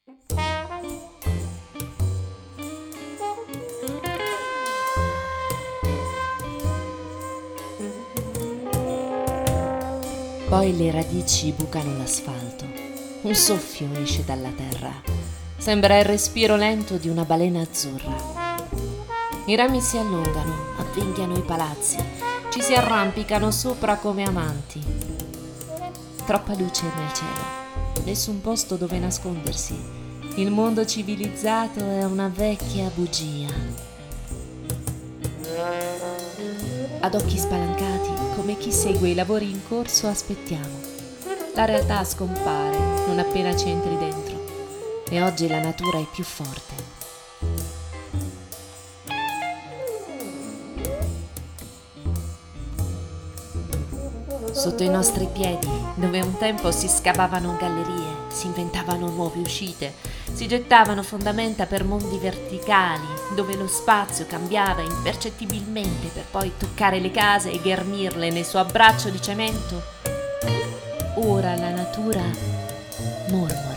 Poi le radici bucano l'asfalto. Un soffio esce dalla terra. Sembra il respiro lento di una balena azzurra. I rami si allungano, avvinghiano i palazzi, ci si arrampicano sopra come amanti. Troppa luce nel cielo, nessun posto dove nascondersi. Il mondo civilizzato è una vecchia bugia. Ad occhi spalancati, come chi segue i lavori in corso, aspettiamo. La realtà scompare non appena ci entri dentro e oggi la natura è più forte. Sotto i nostri piedi, dove un tempo si scavavano gallerie, si inventavano nuove uscite, si gettavano fondamenta per mondi verticali, dove lo spazio cambiava impercettibilmente per poi toccare le case e ghermirle nel suo abbraccio di cemento, ora la natura mormora.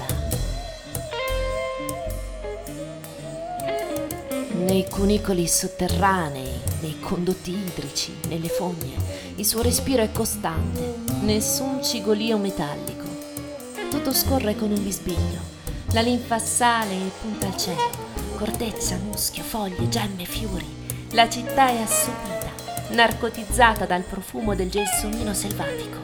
Nei cunicoli sotterranei, nei condotti idrici, nelle fogne, il suo respiro è costante, nessun cigolio metallico. Tutto scorre con un bisbiglio, la linfa sale e punta al cielo, corteccia, muschio, foglie, gemme, fiori. La città è assopita, narcotizzata dal profumo del gelsomino selvatico.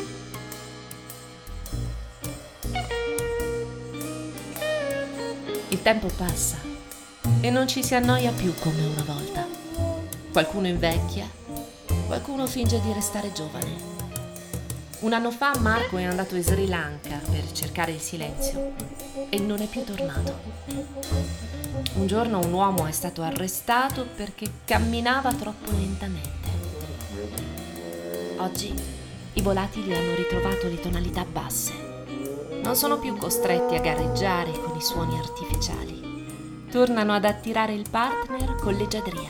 Il tempo passa e non ci si annoia più come una volta. Qualcuno invecchia, qualcuno finge di restare giovane. Un anno fa Marco è andato in Sri Lanka per cercare il silenzio e non è più tornato. Un giorno un uomo è stato arrestato perché camminava troppo lentamente. Oggi i volatili hanno ritrovato le tonalità basse. Non sono più costretti a gareggiare con i suoni artificiali. Tornano ad attirare il partner con leggiadria.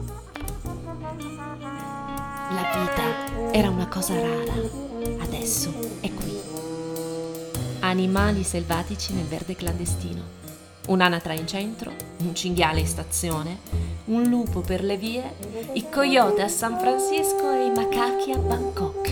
La vita era una cosa rara, adesso è qui. Animali selvatici nel verde clandestino, un'anatra in centro, un cinghiale in stazione, un lupo per le vie, i coyote a San Francisco e i macachi a Bangkok.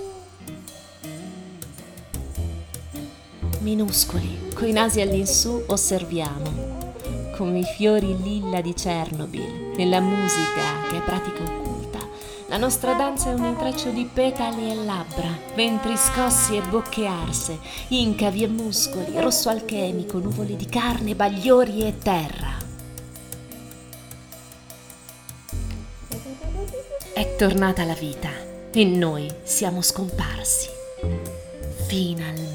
Minuscoli, coi nasi all'insù osserviamo, come i fiori lilla di Chernobyl, nella musica che è pratica occulta. La nostra danza è un intreccio di petali e labbra, ventri scossi e bocche arse, incavi e muscoli, rosso alchemico, nuvole di carne, bagliori e terra. È tornata la vita e noi siamo scomparsi. Finalmente.